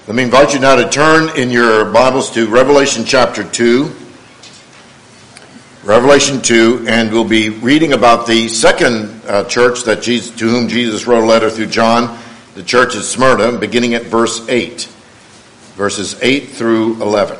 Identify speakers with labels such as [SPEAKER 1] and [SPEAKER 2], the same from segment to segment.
[SPEAKER 1] Let me invite you now to turn in your Bibles to Revelation chapter 2. Revelation 2, and we'll be reading about the second church to whom Jesus wrote a letter through John, the church at Smyrna, beginning at verse 8. Verses 8 through 11.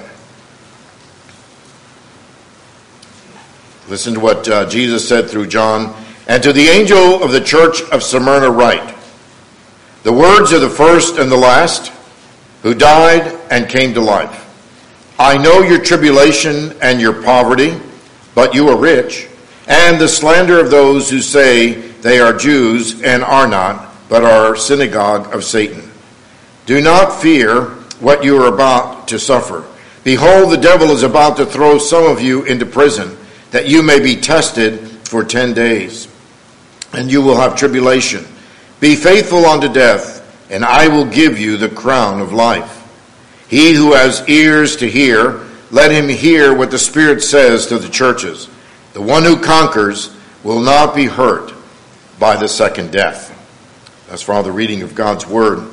[SPEAKER 1] Listen to what Jesus said through John. And to the angel of the church of Smyrna write, the words of the first and the last, who died and came to life. I know your tribulation and your poverty, but you are rich, and the slander of those who say they are Jews and are not, but are synagogue of Satan. Do not fear what you are about to suffer. Behold, the devil is about to throw some of you into prison, that you may be tested for 10 days, and you will have tribulation. Be faithful unto death, and I will give you the crown of life. He who has ears to hear, let him hear what the Spirit says to the churches. The one who conquers will not be hurt by the second death. That's for all the reading of God's Word.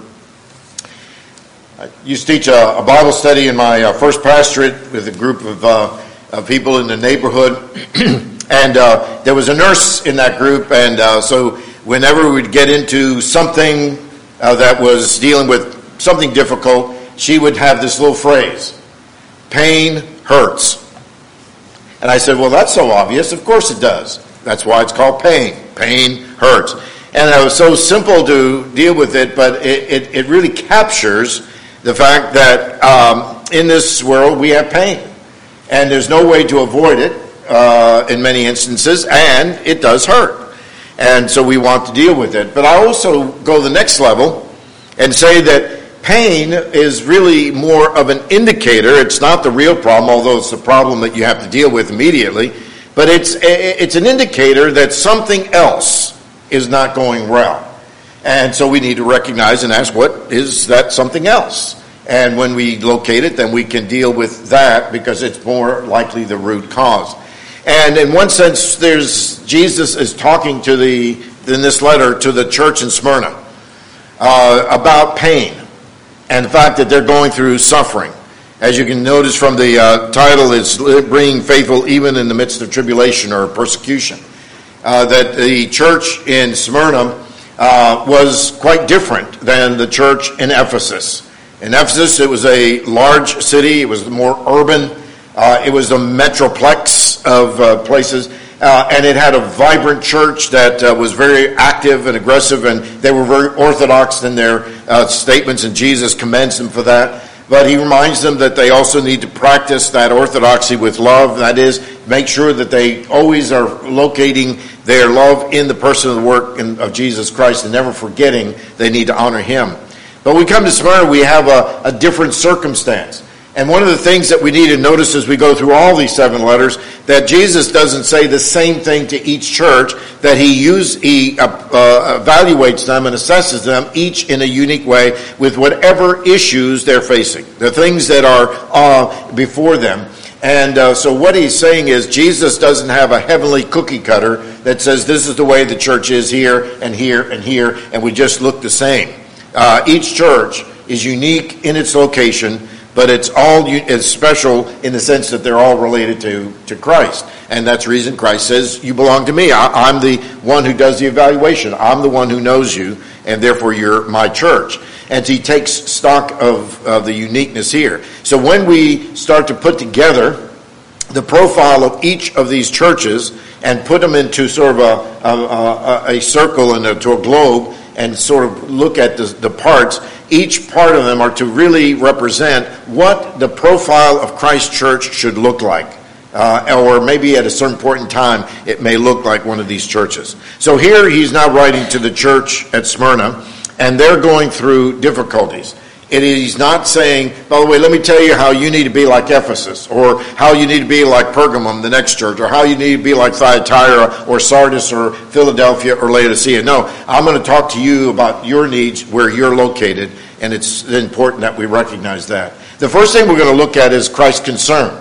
[SPEAKER 1] I used to teach a Bible study in my first pastorate with a group of people in the neighborhood. And there was a nurse in that group, and so whenever we'd get into something that was dealing with something difficult, she would have this little phrase, pain hurts. And I said, well, that's so obvious. Of course it does. That's why it's called pain. Pain hurts. And it was so simple to deal with it, but it really captures the fact that in this world we have pain. And there's no way to avoid it in many instances, and it does hurt. And so we want to deal with it. But I also go the next level and say that pain is really more of an indicator. It's not the real problem, although it's the problem that you have to deal with immediately. But it's an indicator that something else is not going well. And so we need to recognize and ask, what is that something else? And when we locate it, then we can deal with that because it's more likely the root cause. And in one sense, Jesus is talking in this letter to the church in Smyrna about pain and the fact that they're going through suffering. As you can notice from the title, it's being faithful even in the midst of tribulation or persecution. That the church in Smyrna was quite different than the church in Ephesus. In Ephesus, it was a large city. It was more urban. It was a metroplex of places. And it had a vibrant church that was very active and aggressive. And they were very orthodox in their statements. And Jesus commends them for that. But he reminds them that they also need to practice that orthodoxy with love. That is, make sure that they always are locating their love in the person of the work of Jesus Christ and never forgetting they need to honor him. But we come to Smyrna, we have a different circumstance. And one of the things that we need to notice as we go through all these 7 letters, that Jesus doesn't say the same thing to each church, that he evaluates them and assesses them each in a unique way with whatever issues they're facing, the things that are before them. And so what he's saying is Jesus doesn't have a heavenly cookie cutter that says this is the way the church is here and here and here, and we just look the same. Each church is unique in its location, but it's special in the sense that they're all related to Christ. And that's the reason Christ says, you belong to me. I'm the one who does the evaluation. I'm the one who knows you, and therefore you're my church. And he takes stock of the uniqueness here. So when we start to put together the profile of each of these churches and put them into sort of a circle and to a globe, and sort of look at the parts, each part of them are to really represent what the profile of Christ's church should look like. Or maybe at a certain point in time, it may look like one of these churches. So here he's now writing to the church at Smyrna, and they're going through difficulties. He's not saying, by the way, let me tell you how you need to be like Ephesus, or how you need to be like Pergamum, the next church, or how you need to be like Thyatira, or Sardis, or Philadelphia, or Laodicea. No, I'm going to talk to you about your needs where you're located, and it's important that we recognize that. The first thing we're going to look at is Christ's concern.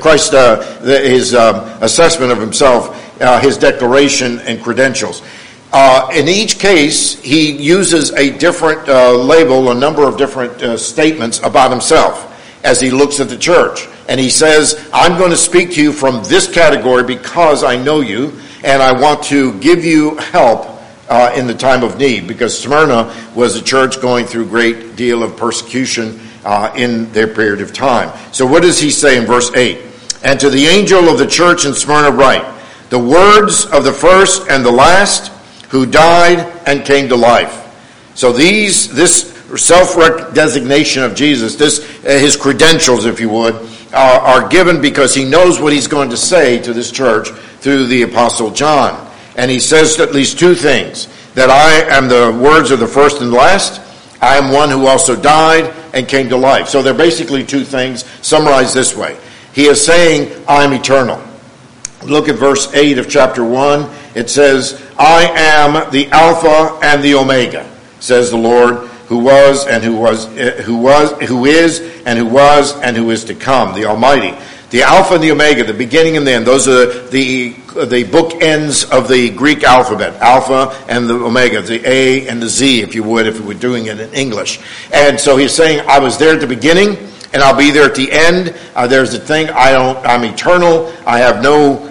[SPEAKER 1] His assessment of himself, his declaration and credentials. In each case, he uses a different label, a number of different statements about himself as he looks at the church. And he says, I'm going to speak to you from this category because I know you, and I want to give you help in the time of need, because Smyrna was a church going through a great deal of persecution in their period of time. So what does he say in verse 8? And to the angel of the church in Smyrna write, the words of the first and the last, who died and came to life. So this self-designation of Jesus, his credentials, if you would, are given because he knows what he's going to say to this church through the Apostle John. And he says at least two things, that I am the words of the first and last, I am one who also died and came to life. So they're basically two things summarized this way. He is saying, I am eternal. Look at verse 8 of chapter 1. It says, I am the Alpha and the Omega, says the Lord, who was and who is and who is to come, the Almighty. The Alpha and the Omega, the beginning and the end. Those are the bookends of the Greek alphabet. Alpha and the Omega, the A and the Z, if you would, if we were doing it in English. And so he's saying, I was there at the beginning, and I'll be there at the end. There's the thing, I'm eternal. I have no,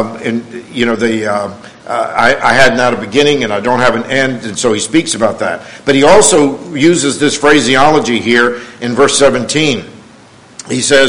[SPEAKER 1] I had not a beginning and I don't have an end, and so he speaks about that. But he also uses this phraseology here in verse 17. He says,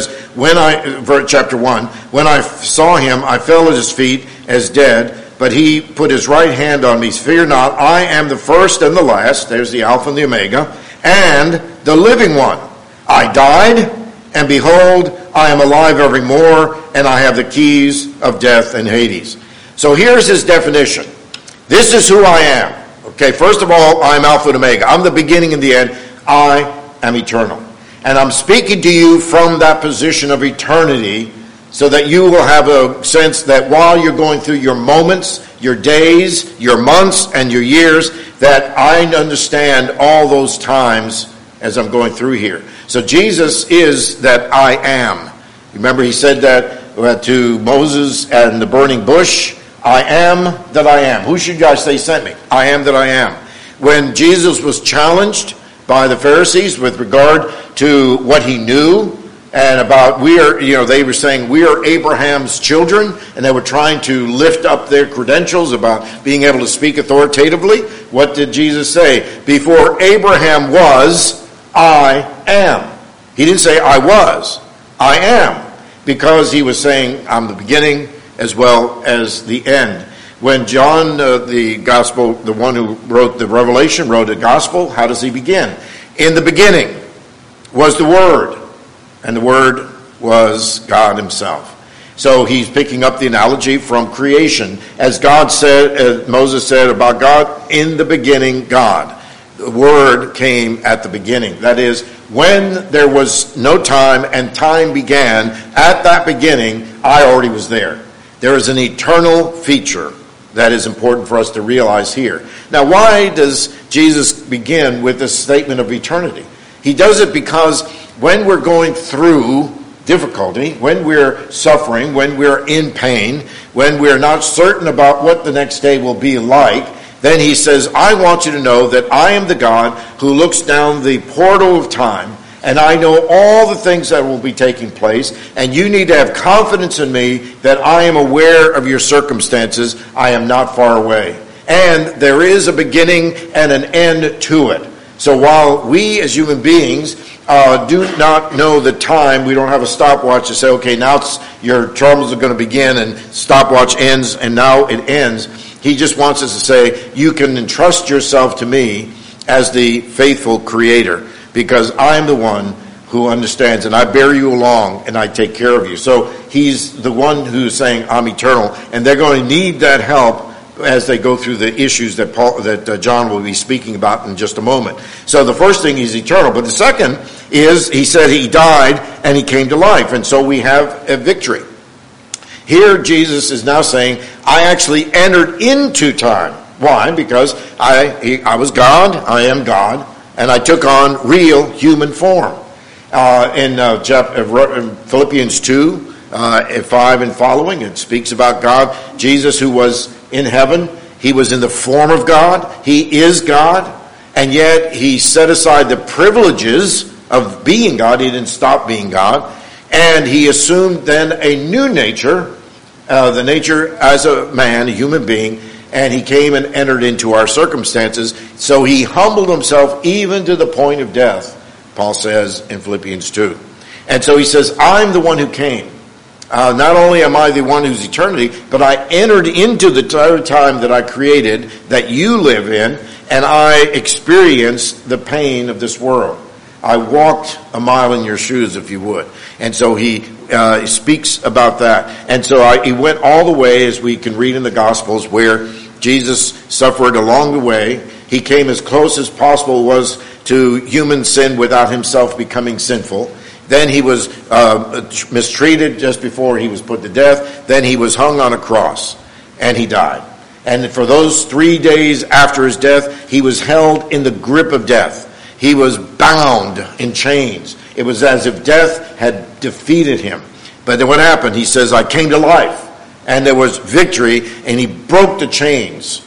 [SPEAKER 1] chapter 1, when I saw him, I fell at his feet as dead, but he put his right hand on me. Fear not, I am the first and the last, there's the Alpha and the Omega, and the living one. I died, and behold, I am alive evermore, and I have the keys of death and Hades. So here's his definition. This is who I am. Okay, first of all, I am Alpha and Omega. I'm the beginning and the end. I am eternal. And I'm speaking to you from that position of eternity so that you will have a sense that while you're going through your moments, your days, your months, and your years, that I understand all those times as I'm going through here. So Jesus is that I am. Remember he said that to Moses and the burning bush, I am that I am. Who should you guys say sent me? I am that I am. When Jesus was challenged by the Pharisees with regard to what he knew and about they were saying we are Abraham's children, and they were trying to lift up their credentials about being able to speak authoritatively. What did Jesus say? Before Abraham was, I am. He didn't say I was. I am. Because he was saying I'm the beginning as well as the end. When John, the gospel, the one who wrote the Revelation, wrote a gospel, how does he begin? In the beginning was the Word, and the Word was God himself. So he's picking up the analogy from creation. As God said, as Moses said about God, in the beginning, God. The Word came at the beginning. That is, when there was no time and time began, at that beginning, I already was there. There is an eternal feature that is important for us to realize here. Now, why does Jesus begin with this statement of eternity? He does it because when we're going through difficulty, when we're suffering, when we're in pain, when we're not certain about what the next day will be like, then he says, I want you to know that I am the God who looks down the portal of time, and I know all the things that will be taking place, and you need to have confidence in me that I am aware of your circumstances. I am not far away. And there is a beginning and an end to it. So while we as human beings do not know the time, we don't have a stopwatch to say, okay, now your troubles are going to begin and stopwatch ends and now it ends. He just wants us to say, you can entrust yourself to me as the faithful creator, because I'm the one who understands, and I bear you along, and I take care of you. So he's the one who's saying, I'm eternal, and they're going to need that help as they go through the issues that John will be speaking about in just a moment. So the first thing, he's eternal. But the second is, he said he died and he came to life, and so we have a victory. Here Jesus is now saying, I actually entered into time. Why? Because I was God, I am God, and I took on real human form. In Philippians 2, 5 and following, it speaks about God, Jesus who was in heaven, He was in the form of God. He is God. And yet he set aside the privileges of being God. He didn't stop being God. And he assumed then a new nature, the nature as a man, a human being. And he came and entered into our circumstances. So he humbled himself even to the point of death, Paul says in Philippians 2. And so he says, I'm the one who came. Not only am I the one who's eternity, but I entered into the time that I created, that you live in, and I experienced the pain of this world. I walked a mile in your shoes, if you would. And so he speaks about that. And so he went all the way, as we can read in the Gospels, where Jesus suffered along the way. He came as close as possible was to human sin without himself becoming sinful. Then he was mistreated just before he was put to death. Then he was hung on a cross, and he died. And for those 3 days after his death, he was held in the grip of death. He was bound in chains. It was as if death had defeated him. But then what happened? He says, I came to life. And there was victory, and he broke the chains.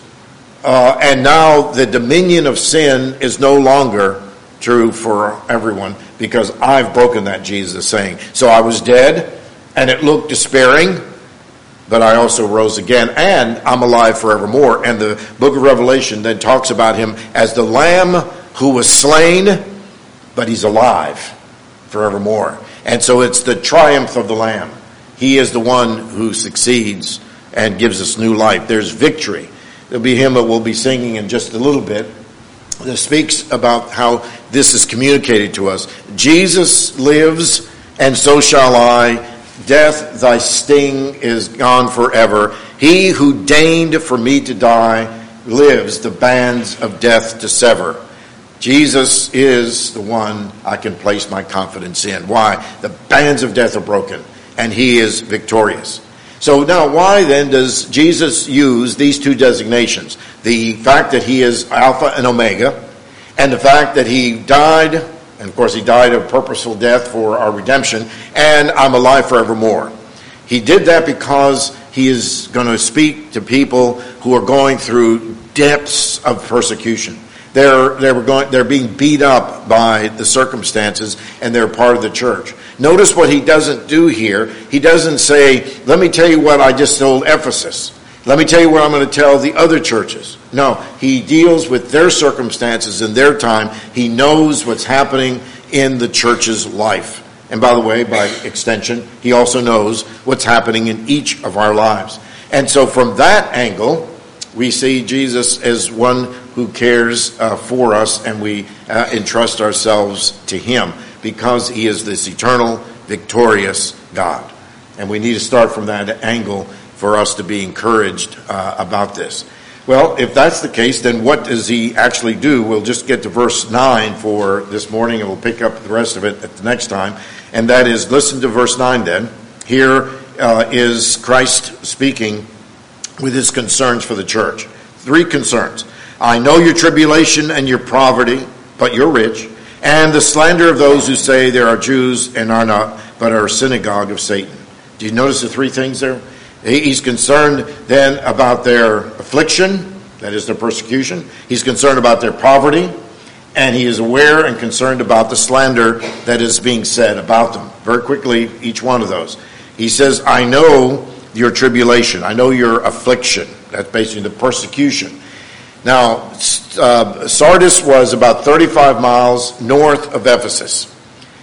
[SPEAKER 1] And now the dominion of sin is no longer true for everyone, because I've broken that, Jesus is saying. So I was dead, and it looked despairing, but I also rose again, and I'm alive forevermore. And the book of Revelation then talks about him as the Lamb who was slain, but he's alive forevermore. And so it's the triumph of the Lamb. He is the one who succeeds and gives us new life. There's victory. There'll be hymn that we'll be singing in just a little bit that speaks about how this is communicated to us. Jesus lives, and so shall I. Death, thy sting is gone forever. He who deigned for me to die lives, the bands of death to sever. Jesus is the one I can place my confidence in. Why? The bands of death are broken, and he is victorious. So now, why then does Jesus use these two designations? The fact that he is Alpha and Omega, and the fact that he died, and of course he died a purposeful death for our redemption, and I'm alive forevermore. He did that because he is going to speak to people who are going through depths of persecution. They're being beat up by the circumstances, and they're part of the church. Notice what he doesn't do here. He doesn't say, let me tell you what I just told Ephesus. Let me tell you what I'm going to tell the other churches. No, he deals with their circumstances in their time. He knows what's happening in the church's life. And by the way, by extension, he also knows what's happening in each of our lives. And so from that angle, we see Jesus as one who cares for us, and we entrust ourselves to him because he is this eternal, victorious God. And we need to start from that angle for us to be encouraged about this. Well, if that's the case, then what does he actually do? We'll just get to verse 9 for this morning, and we'll pick up the rest of it at the next time. And that is, listen to verse 9 then. Here is Christ speaking with his concerns for the church. 3 concerns. I know your tribulation and your poverty, but you're rich, and the slander of those who say there are Jews and are not, but are a synagogue of Satan. Do you notice the 3 things there? He's concerned then about their affliction, that is their persecution. He's concerned about their poverty, and he is aware and concerned about the slander that is being said about them. Very quickly, each one of those. He says, I know your tribulation. I know your affliction. That's basically the persecution. Now, Sardis was about 35 miles north of Ephesus.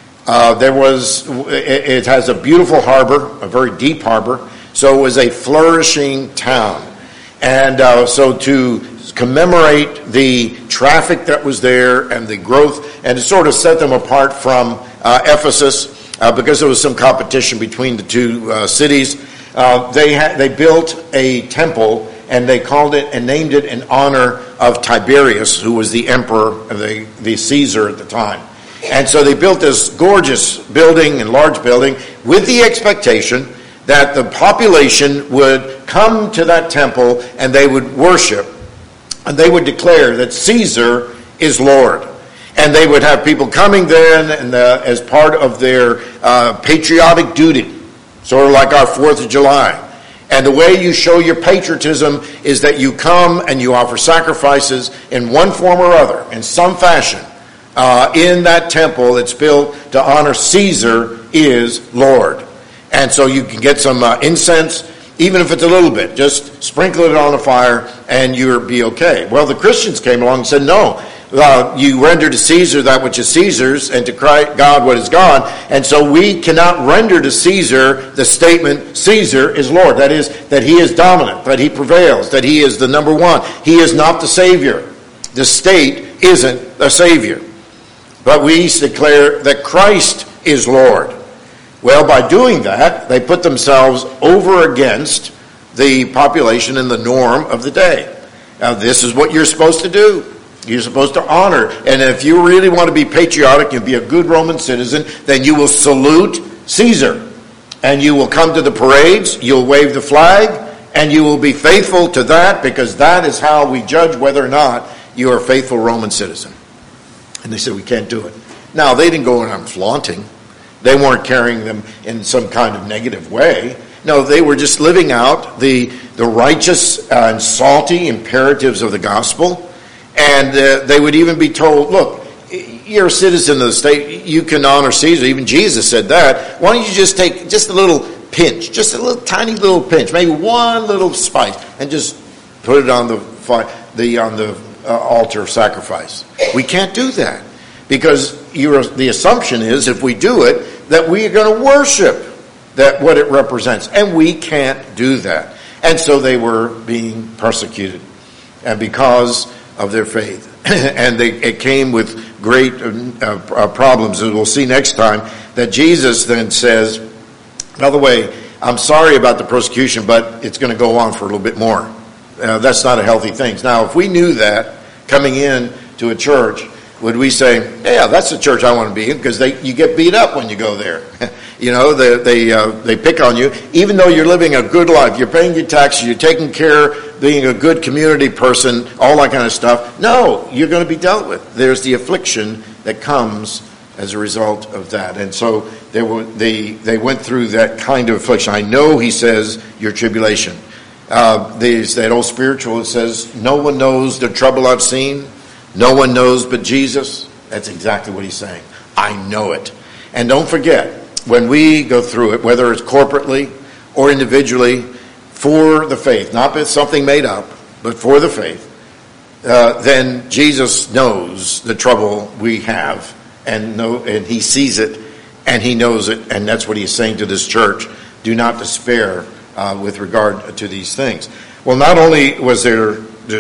[SPEAKER 1] It has a beautiful harbor, a very deep harbor. So it was a flourishing town. And so to commemorate the traffic that was there and the growth, and to sort of set them apart from Ephesus, because there was some competition between the two cities, they built a temple, and they called it and named it in honor of Tiberius, who was the emperor, the Caesar at the time. And so they built this gorgeous building and large building with the expectation that the population would come to that temple and they would worship, and they would declare that Caesar is Lord. And they would have people coming then and as part of their patriotic duty, sort of like our 4th of July. And the way you show your patriotism is that you come and you offer sacrifices in one form or other, in some fashion, in that temple that's built to honor Caesar is Lord. And so you can get some incense, even if it's a little bit. Just sprinkle it on the fire and you'll be okay. Well, the Christians came along and said, no, you render to Caesar that which is Caesar's, and to God what is God. And so we cannot render to Caesar the statement, Caesar is Lord. That is, that he is dominant, that he prevails, that he is the number one. He is not the Savior. The state isn't the Savior. But we declare that Christ is Lord. Well, by doing that, they put themselves over against the population and the norm of the day. Now, this is what you're supposed to do. You're supposed to honor. And if you really want to be patriotic and be a good Roman citizen, then you will salute Caesar. And you will come to the parades, you'll wave the flag, and you will be faithful to that, because that is how we judge whether or not you are a faithful Roman citizen. And they said, we can't do it. Now, they didn't go around flaunting. They weren't carrying them in some kind of negative way. No, they were just living out the righteous and salty imperatives of the gospel. And they would even be told, look, you're a citizen of the state, you can honor Caesar. Even Jesus said that. Why don't you just take just a little pinch, just a little tiny little pinch, maybe one little spice, and just put it on the altar of sacrifice. We can't do that, because the assumption is, if we do it, that we are going to worship that what it represents, and we can't do that. And so they were being persecuted, and because of their faith. And it came with great problems. As we'll see next time, that Jesus then says, by the way, I'm sorry about the persecution, but it's going to go on for a little bit more. That's not a healthy thing. Now, if we knew that coming in to a church, would we say, yeah, that's the church I want to be in? Because you get beat up when you go there. You know, they pick on you. Even though you're living a good life, you're paying your taxes, you're taking care, being a good community person, all that kind of stuff. No, you're going to be dealt with. There's the affliction that comes as a result of that. And so they went through that kind of affliction. I know, he says, your tribulation. There's that old spiritual that says, no one knows the trouble I've seen. No one knows but Jesus. That's exactly what he's saying. I know it. And don't forget, when we go through it, whether it's corporately or individually, for the faith, not something made up, but for the faith, then Jesus knows the trouble we have, and he sees it, and he knows it, and that's what he's saying to this church. Do not despair with regard to these things. Well, not only was there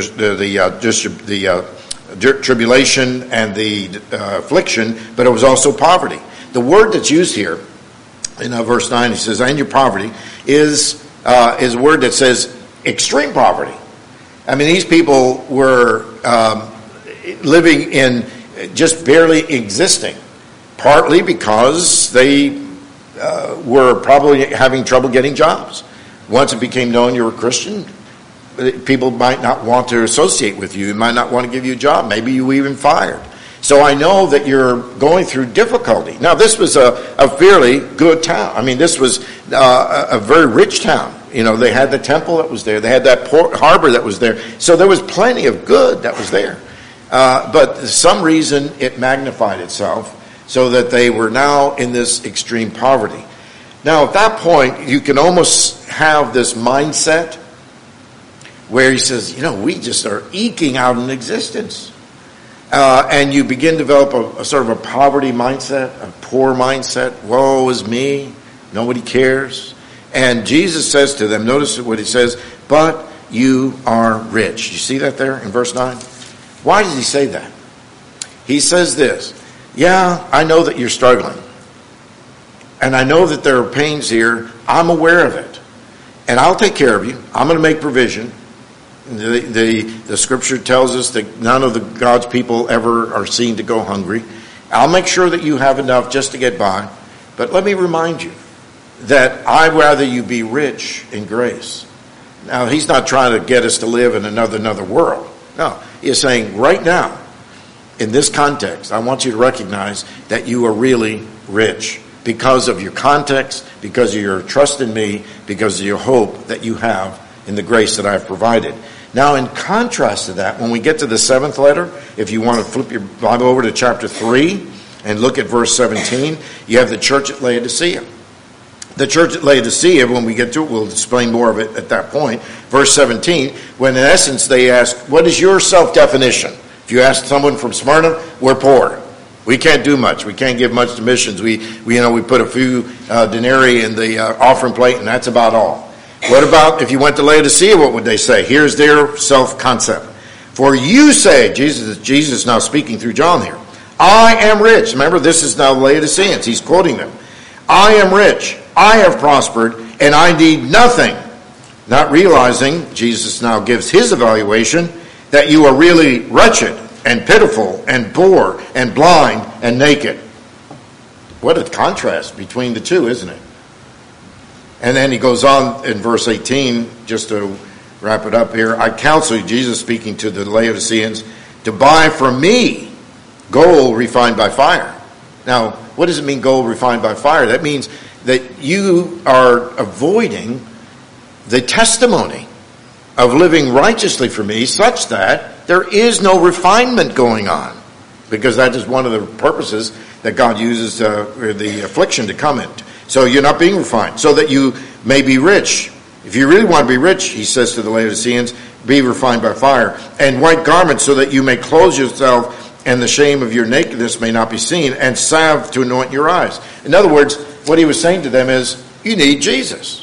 [SPEAKER 1] the tribulation and the affliction, but it was also poverty. The word that's used here in verse 9, he says, and your poverty, is a word that says extreme poverty. I mean, these people were living in just barely existing, partly because they were probably having trouble getting jobs. Once it became known you were a Christian, people might not want to associate with you. They might not want to give you a job. Maybe you were even fired. So I know that you're going through difficulty. Now, this was a fairly good town. I mean, this was a very rich town. You know, they had the temple that was there. They had that port harbor that was there. So there was plenty of good that was there. But for some reason, it magnified itself so that they were now in this extreme poverty. Now, at that point, you can almost have this mindset where he says, you know, we just are eking out an existence. And you begin to develop a sort of a poverty mindset, a poor mindset. Woe is me. Nobody cares. And Jesus says to them, notice what he says, but you are rich. You see that there in verse 9? Why does he say that? He says this, yeah, I know that you're struggling. And I know that there are pains here. I'm aware of it. And I'll take care of you. I'm going to make provision. The scripture tells us that none of the God's people ever are seen to go hungry. I'll make sure that you have enough just to get by. But let me remind you that I'd rather you be rich in grace. Now, he's not trying to get us to live in another world. No, he's saying right now, in this context, I want you to recognize that you are really rich. because of your context, because of your trust in me, because of your hope that you have in the grace that I've provided. Now, in contrast to that, when we get to the 7th letter, if you want to flip your Bible over to chapter 3 and look at verse 17, you have the church at Laodicea. The church at Laodicea, when we get to it, we'll explain more of it at that point. Verse 17, when in essence they ask, what is your self-definition? If you ask someone from Smyrna, we're poor. We can't do much. We can't give much to missions. We put a few denarii in the offering plate, and that's about all. What about if you went to Laodicea, what would they say? Here's their self-concept. For you say, Jesus now speaking through John here, I am rich. Remember, this is now Laodiceans. He's quoting them. I am rich. I have prospered, and I need nothing. Not realizing, Jesus now gives his evaluation, that you are really wretched and pitiful and poor and blind and naked. What a contrast between the two, isn't it? And then he goes on in verse 18, just to wrap it up here. I counsel you, Jesus speaking to the Laodiceans, to buy from me gold refined by fire. Now, what does it mean, gold refined by fire? That means that you are avoiding the testimony of living righteously for me such that there is no refinement going on. Because that is one of the purposes that God uses the affliction to come in. So you're not being refined, so that you may be rich. If you really want to be rich, he says to the Laodiceans, be refined by fire. And white garments, so that you may clothe yourself, and the shame of your nakedness may not be seen, and salve to anoint your eyes. In other words, what he was saying to them is, you need Jesus.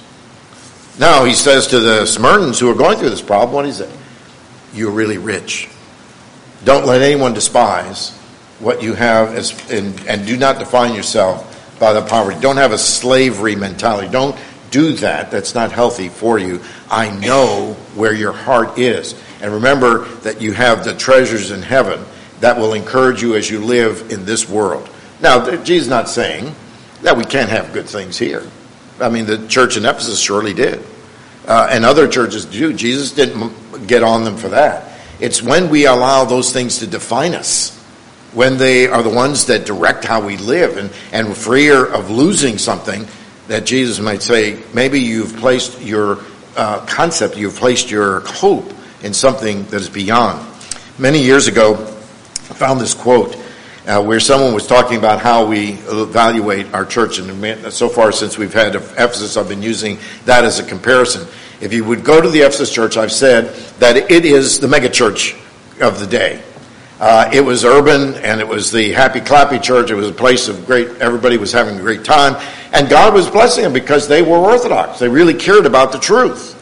[SPEAKER 1] Now he says to the Smyrnans who are going through this problem, what is it? You're really rich. Don't let anyone despise what you have, and do not define yourself by the poverty. Don't have a slavery mentality. Don't do that. That's not healthy for you. I know where your heart is. And remember that you have the treasures in heaven that will encourage you as you live in this world. Now, Jesus is not saying that we can't have good things here. I mean, the church in Ephesus surely did. And other churches do. Jesus didn't get on them for that. It's when we allow those things to define us, when they are the ones that direct how we live, and fear of losing something, that Jesus might say, maybe you've placed your concept, you've placed your hope in something that is beyond. Many years ago, I found this quote where someone was talking about how we evaluate our church. And so far since we've had Ephesus, I've been using that as a comparison. If you would go to the Ephesus church, I've said that it is the mega church of the day. It was urban, and it was the happy clappy church. It was a place of everybody was having a great time. And God was blessing them because they were Orthodox. They really cared about the truth.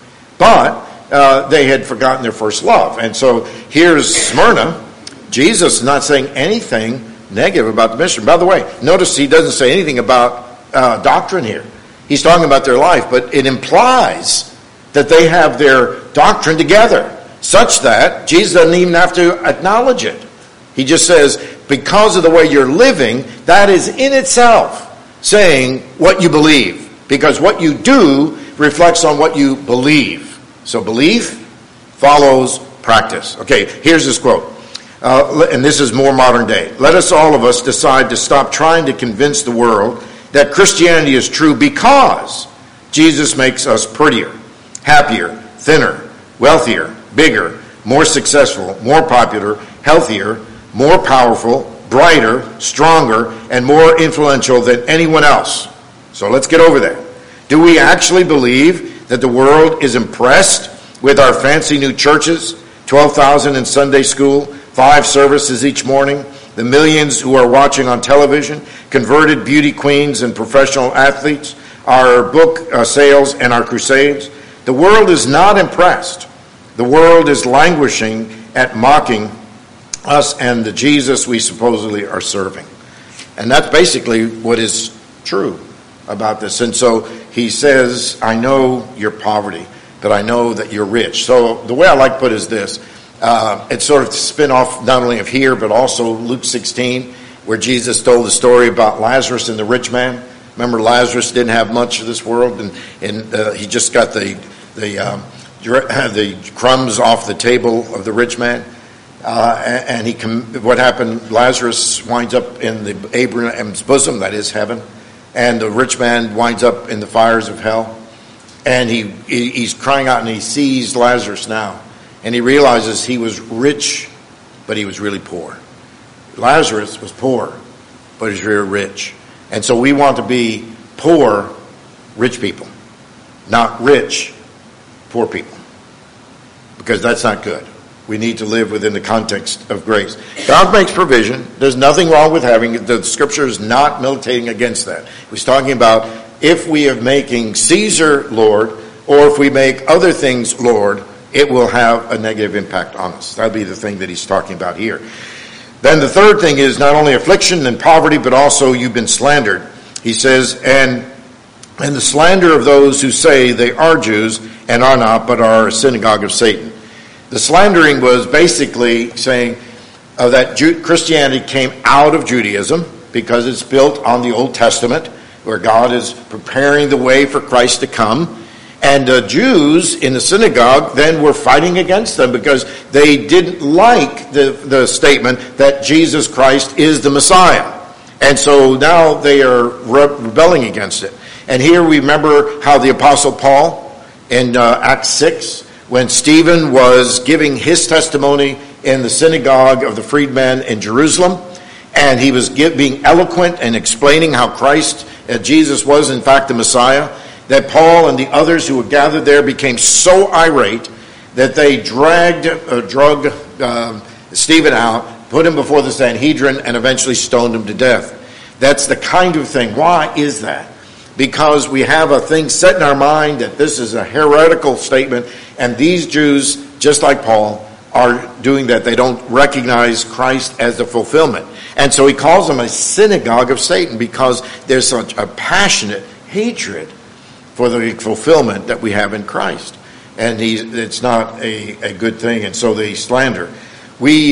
[SPEAKER 1] But they had forgotten their first love. And so here's Smyrna. Jesus is not saying anything negative about the mission. By the way, notice he doesn't say anything about doctrine here. He's talking about their life, but it implies that they have their doctrine together, such that Jesus doesn't even have to acknowledge it. He just says, because of the way you're living, that is in itself saying what you believe. Because what you do reflects on what you believe. So belief follows practice. Okay, here's this quote. And this is more modern day. Let us, all of us, decide to stop trying to convince the world that Christianity is true because Jesus makes us prettier, happier, thinner, wealthier, bigger, more successful, more popular, healthier, more powerful, brighter, stronger, and more influential than anyone else. So let's get over that. Do we actually believe that the world is impressed with our fancy new churches, 12,000 in Sunday school, 5 services each morning, the millions who are watching on television, converted beauty queens and professional athletes, our book sales and our crusades? The world is not impressed. The world is languishing at mocking us and the Jesus we supposedly are serving. And that's basically what is true about this. And so he says, I know your poverty, but I know that you're rich. So the way I like to put it is this. It's sort of a spin-off not only of here, but also Luke 16, where Jesus told the story about Lazarus and the rich man. Remember, Lazarus didn't have much of this world, and he just got the crumbs off the table of the rich man. What happened? Lazarus winds up in the Abraham's bosom, that is heaven. and the rich man winds up in the fires of hell. And he's crying out, and he sees Lazarus now. And he realizes he was rich, but he was really poor. Lazarus was poor, but he's very rich. And so we want to be poor, rich people, not rich, poor people. Because that's not good. We need to live within the context of grace. God makes provision. There's nothing wrong with having it. The scripture is not militating against that. He's talking about if we are making Caesar Lord, or if we make other things Lord, it will have a negative impact on us. That'll be the thing that he's talking about here. Then the third thing is not only affliction and poverty, but also you've been slandered. He says, and the slander of those who say they are Jews and are not, but are a synagogue of Satan. The slandering was basically saying that Christianity came out of Judaism because it's built on the Old Testament, where God is preparing the way for Christ to come. And the Jews in the synagogue then were fighting against them because they didn't like the statement that Jesus Christ is the Messiah. And so now they are rebelling against it. And here we remember how the Apostle Paul in Acts 6, when Stephen was giving his testimony in the synagogue of the freedmen in Jerusalem, and he was being eloquent and explaining how Jesus was in fact the Messiah, that Paul and the others who were gathered there became so irate that they drug Stephen out, put him before the Sanhedrin, and eventually stoned him to death. That's the kind of thing. Why is that? Because we have a thing set in our mind that this is a heretical statement, and these Jews, just like Paul, are doing that. They don't recognize Christ as the fulfillment. And so he calls them a synagogue of Satan because there's such a passionate hatred for the fulfillment that we have in Christ. And it's not a good thing, and so they slander. We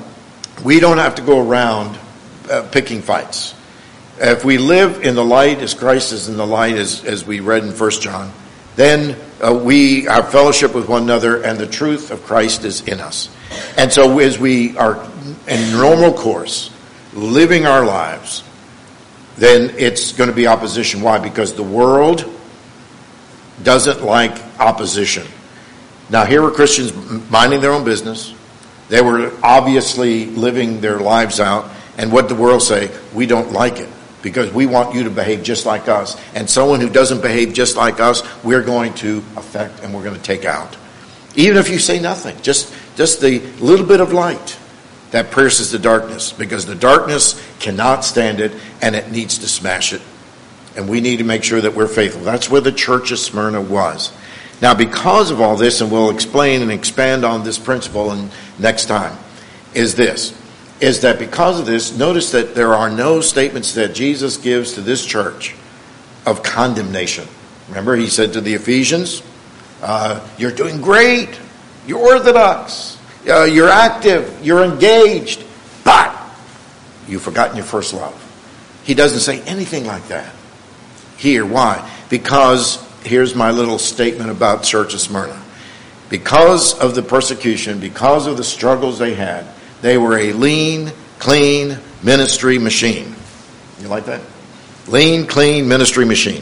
[SPEAKER 1] don't have to go around picking fights. If we live in the light as Christ is in the light, as we read in 1 John, then we have fellowship with one another, and the truth of Christ is in us. And so as we are in normal course, living our lives, then it's going to be opposition. Why? Because the world doesn't like opposition. Now, here were Christians minding their own business. They were obviously living their lives out. And what did the world say? We don't like it because we want you to behave just like us. And someone who doesn't behave just like us, we're going to affect and we're going to take out. Even if you say nothing, just the little bit of light that pierces the darkness, because the darkness cannot stand it and it needs to smash it. And we need to make sure that we're faithful. That's where the church of Smyrna was. Now, because of all this, and we'll explain and expand on this principle next time, is that because of this, notice that there are no statements that Jesus gives to this church of condemnation. Remember, he said to the Ephesians, you're doing great, you're orthodox, you're active, you're engaged, but you've forgotten your first love. He doesn't say anything like that here. Why? Because here's my little statement about Church of Smyrna. Because of the persecution, because of the struggles they had, they were a lean, clean ministry machine. You like that? Lean, clean ministry machine.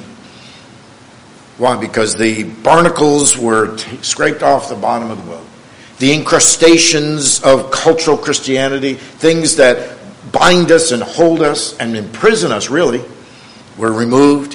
[SPEAKER 1] Why? Because the barnacles were scraped off the bottom of the boat. The incrustations of cultural Christianity, things that bind us and hold us and imprison us, really, were removed.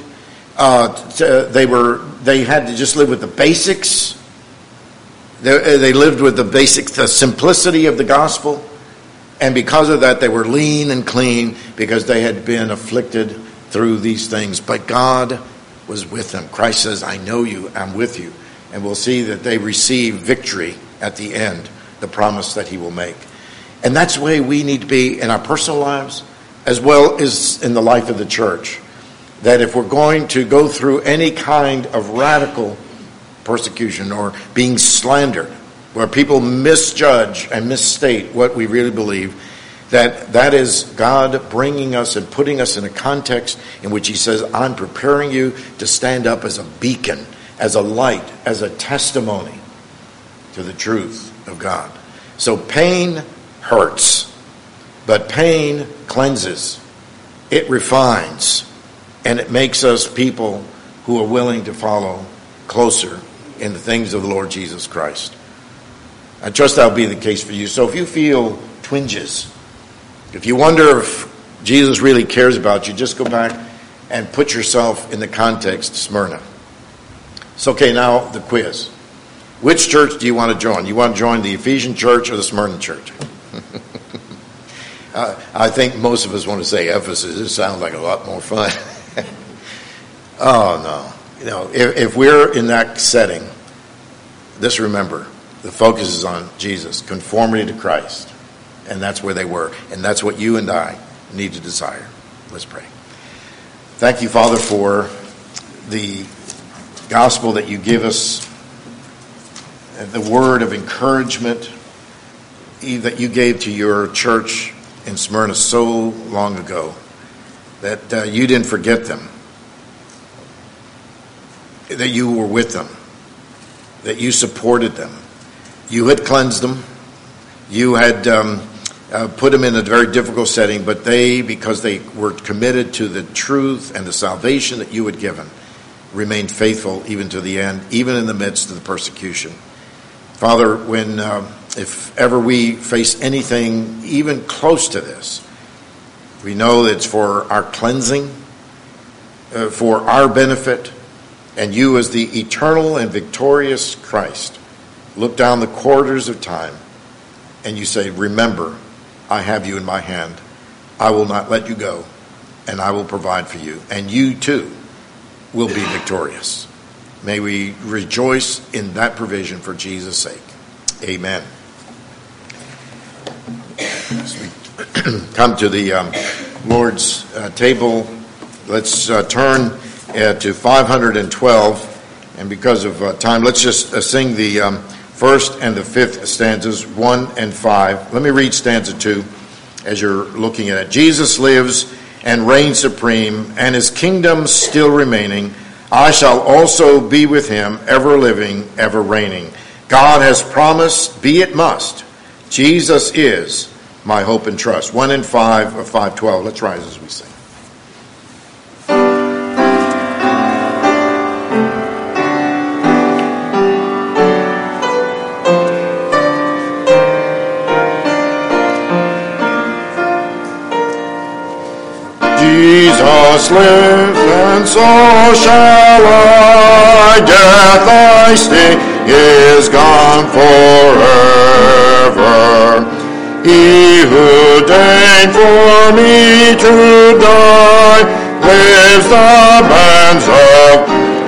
[SPEAKER 1] They had to just live with the basics. They lived with the basics, the simplicity of the gospel. And because of that, they were lean and clean because they had been afflicted through these things. But God was with them. Christ says, I know you, I'm with you. And we'll see that they receive victory at the end, the promise that he will make. And that's the way we need to be in our personal lives as well as in the life of the church. That if we're going to go through any kind of radical persecution or being slandered, where people misjudge and misstate what we really believe, that is God bringing us and putting us in a context in which he says, I'm preparing you to stand up as a beacon, as a light, as a testimony to the truth of God. So pain hurts, but pain cleanses. It refines. and it makes us people who are willing to follow closer in the things of the Lord Jesus Christ. I trust that'll be the case for you. So if you feel twinges, if you wonder if Jesus really cares about you, just go back and put yourself in the context of Smyrna. So, okay, now the quiz. Which church do you want to join? You want to join the Ephesian church or the Smyrna church? I think most of us want to say Ephesus. It sounds like a lot more fun. Oh, no. You know, if we're in that setting, just remember, the focus is on Jesus, conformity to Christ. And that's where they were. And that's what you and I need to desire. Let's pray. Thank you, Father, for the gospel that you give us, the word of encouragement that you gave to your church in Smyrna so long ago, that you didn't forget them, that you were with them, that you supported them. You had cleansed them. You had put them in a very difficult setting, but they, because they were committed to the truth and the salvation that you had given, remained faithful even to the end, even in the midst of the persecution. Father, when if ever we face anything even close to this, we know that it's for our cleansing, for our benefit, and you as the eternal and victorious Christ look down the corridors of time and you say, remember, I have you in my hand. I will not let you go, and I will provide for you. And you too will be victorious. May we rejoice in that provision for Jesus' sake. Amen. As we come to the Lord's table, let's turn to 512. And because of time, let's just sing the first and the fifth stanzas, 1 and 5. Let me read stanza 2 as you're looking at it. Jesus lives and reigns supreme, and his kingdom still remaining. I shall also be with him, ever living, ever reigning. God has promised, be it must. Jesus is my hope and trust. 1 and 5 of 512. Let's rise as we sing. Jesus lives, and so shall I. Death, thy sting is gone forever. He who deigned for me to die lives the bands of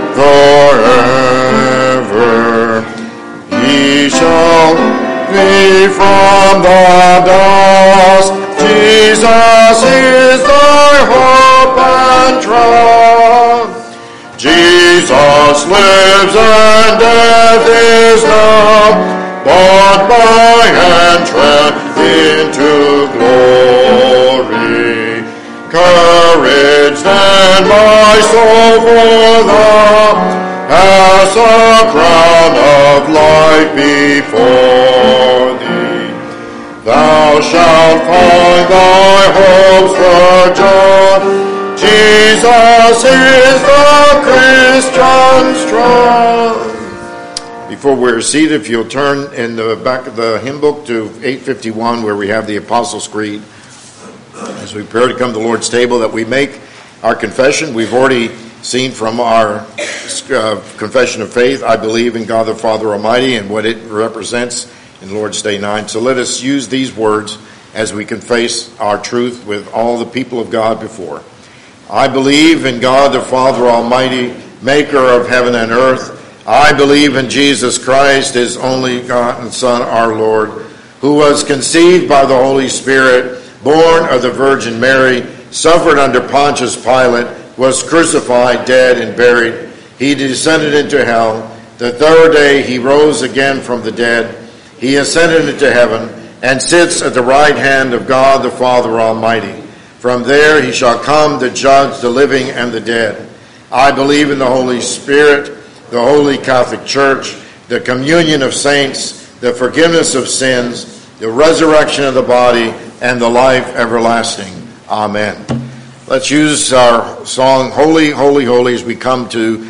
[SPEAKER 1] forever. He shall be from the dust. Jesus is thy hope and trust. Jesus lives and death is now bought by entrance into glory. Courage then, my soul, for thou hast a crown of life before thee. Thou shalt find thy hopes for joy. Jesus is the Christian strong. Before we're seated, if you'll turn in the back of the hymn book to 851, where we have the Apostles' Creed, as we prepare to come to the Lord's table, that we make our confession. We've already seen from our confession of faith, I believe in God the Father Almighty, and what it represents in Lord's Day 9. So let us use these words as we confess our truth with all the people of God before. I believe in God the Father Almighty, maker of heaven and earth. I believe in Jesus Christ, his only begotten Son, our Lord, who was conceived by the Holy Spirit, born of the Virgin Mary, suffered under Pontius Pilate, was crucified, dead, and buried. He descended into hell. The third day he rose again from the dead. He ascended into heaven and sits at the right hand of God the Father Almighty. From there he shall come to judge the living and the dead. I believe in the Holy Spirit, the Holy Catholic Church, the communion of saints, the forgiveness of sins, the resurrection of the body, and the life everlasting. Amen. Let's use our song, Holy, Holy, Holy, as we come to